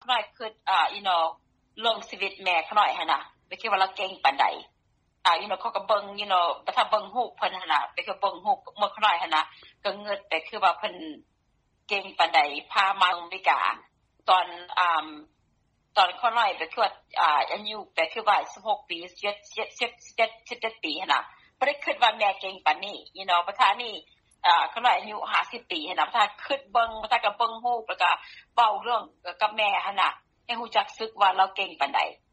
น้อยคือลงชีวิตแม่เขาน้อยหั่นน่ะไปคิดว่าเราเก่งปานใดเขาก็เบิ่งถ้าเบิ่งรูปเพิ่นหั่นน่ะไปคือเบิ่งรูปเมื่อเขาน้อยหั่นน่ะก็เงิดไปคือว่าเพิ่นเก่งปานใดพามาอเมริกาตอนเขาน้อยไปคืออายุไปคือว่า16ปี17ปีหั่นน่ะบ่ได้คิดว่าแม่เก่งปานนี้ประธานนี่เขาน้อยอายุ50ปีหั่นน่ะประธานคิดเบิ่งก็เบิ่งรูปแล้วก็เว้าเรื่องกับแม่หั่นน่ะให้รู้จักสึกว่าเราเก่งปานใด